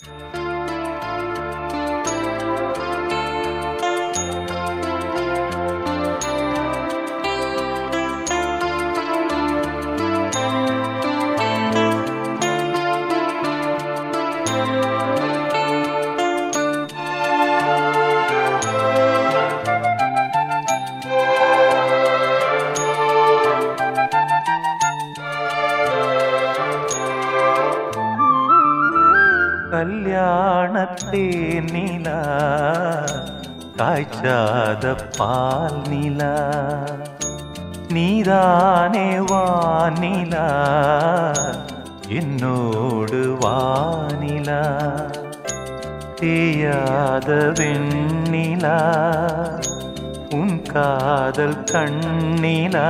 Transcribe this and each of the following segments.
கல்யாணத்தே நிலா காய்ச்சாத பால் நிலா நீதானே வானிலா என்னோடு வானிலா தேயாத வெண்ணிலா உன் காதல் கண்ணிலா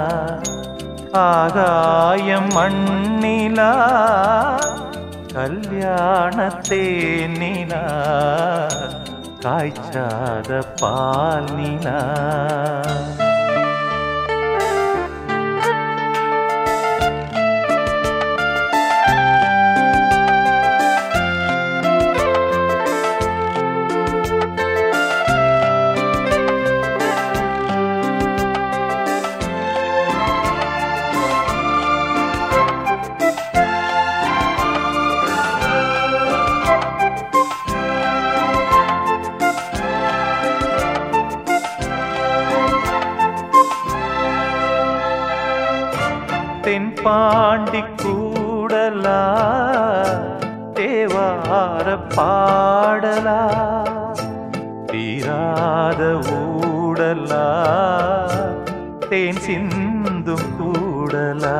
ஆகாயம் மண்ணிலா கல்யாணத்தே நிலா காய்ச்சாத பால் நிலா தென்பாண்டி கூடலா தேவார பாடலா தீராத ஊடலா தேன் சிந்தும் கூடலா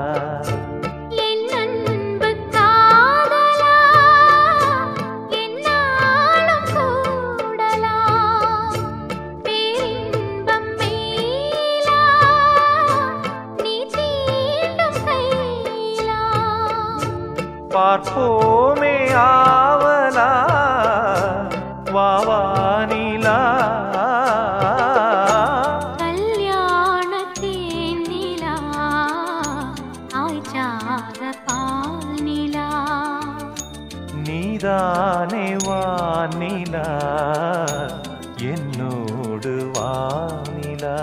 பார்ப்போமே ஆவலா வாவானிலா கல்யாணத்தே நிலா ஆய்ச்சாத பால் நிலா நீதானே வானிலா என்னோடு வானிலா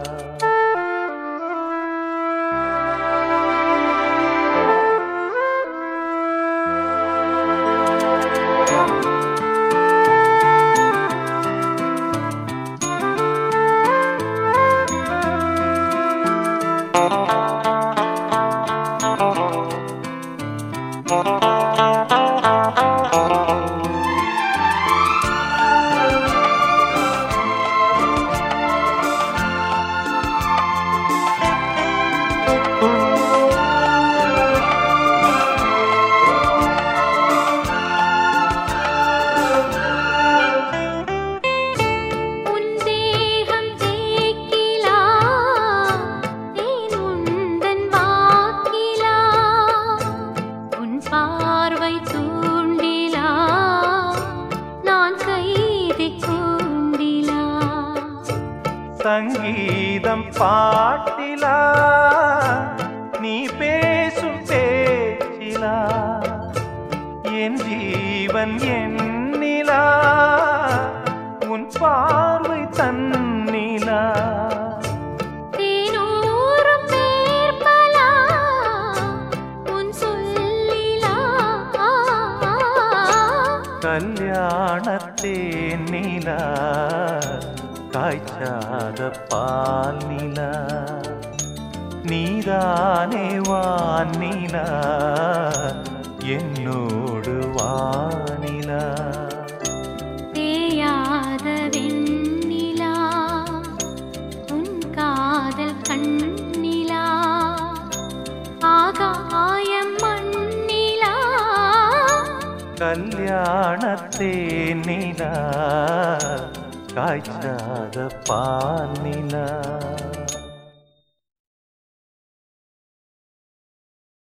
சங்கீதம் பாட்டிலா நீ பேசும் பேச்சிலா என் ஜீவன் எண்ணிலா உன் பார்வை தன்னிலா தேனூரும் பேர்பலா உன் சொல்லிலா கல்யாணத்தே நிலா காய்ச்சாத பால் நிலா நீதானே வானிலா என்னோடு வானிலா தேயாத வெண்ணிலா உன் காதல் கண்ணிலா ஆகாயம் மண்ணிலா கல்யாணத்தே நிலா காய்ச்சாத பால் நிலா